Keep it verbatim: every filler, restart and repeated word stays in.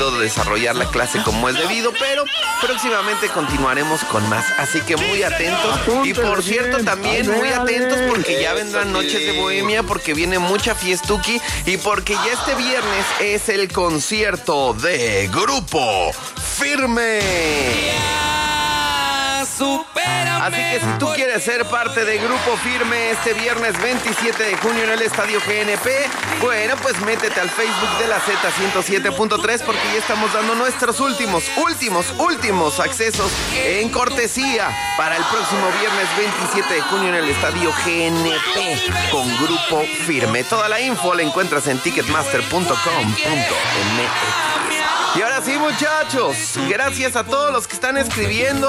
desarrollar la clase como es debido, pero próximamente continuaremos con más, así que muy atentos. Y por cierto, también muy atentos porque ya vendrán noches de bohemia, porque viene mucha fiestuki y porque ya este viernes es el concierto de Grupo Firme. Así que si tú quieres ser parte de Grupo Firme este viernes veintisiete de junio en el Estadio G N P, bueno, pues métete al Facebook de la Z ciento siete punto tres porque ya estamos dando nuestros últimos, últimos, últimos accesos en cortesía para el próximo viernes veintisiete de junio en el Estadio G N P con Grupo Firme. Toda la info la encuentras en ticketmaster punto com punto m x. Y ahora sí, muchachos, gracias a todos los que están escribiendo.